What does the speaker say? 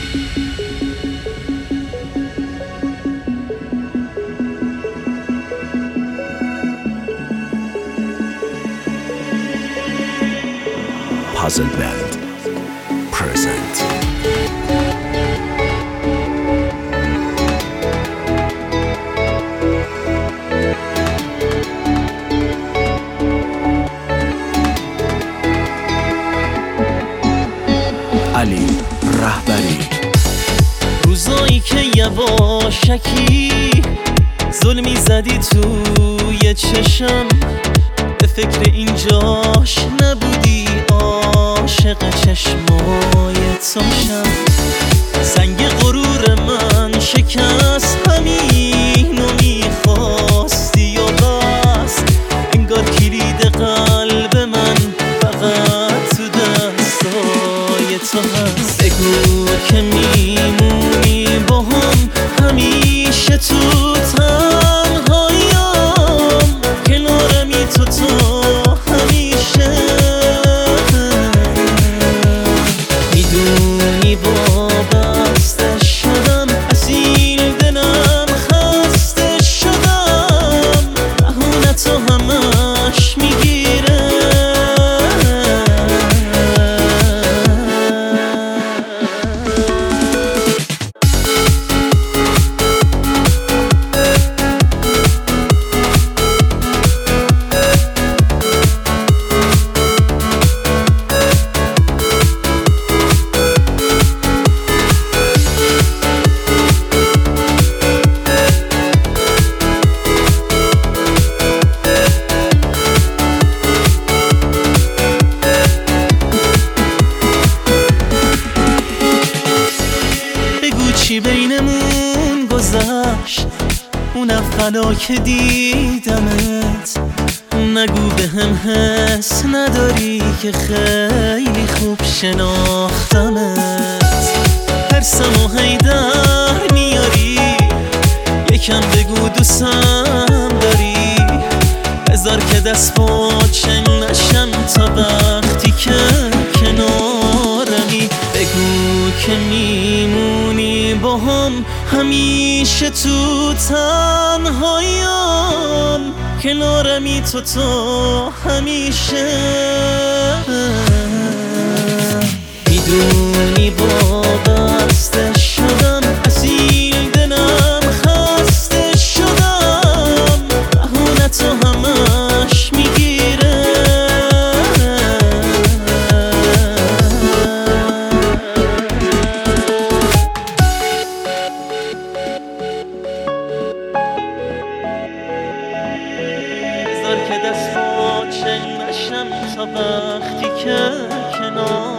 Puzzle Band present. علی رهبری. روزایی که یواشکی ظلمی زدی توی چشم، به فکر اینجاش نبودی، عاشق چشمای تاشم. سنگ غرور من شکست، همینو میخواستی و بس. انگار کلید قلب من فقط تو دستای تو هست. بگو که میمونی با هم همیشه تو تنهاییم، کنارمی تو همیشه. میدونی وابسته شدم، اسیر دلم خسته شدم، بهونتو همش میگیره. چی بینمون گذشت اون اولا که دیدمت؟ نگو به هم حس نداری که خیلی خوب شناختمت. ترسم و هیدر میاری، یکم بگو دوستم داری. بذار که دست پاچه نشم تا وقتی که کنارمی. بگو که میمونی با هم همیشه تو تنهاییم، کنارمی تو همیشه. میدونی وابسته شدم، اسیر دلم خسته شدم، بهونتو همش میگیره. بذار که دست پاچه نشم تا وقتی که کنار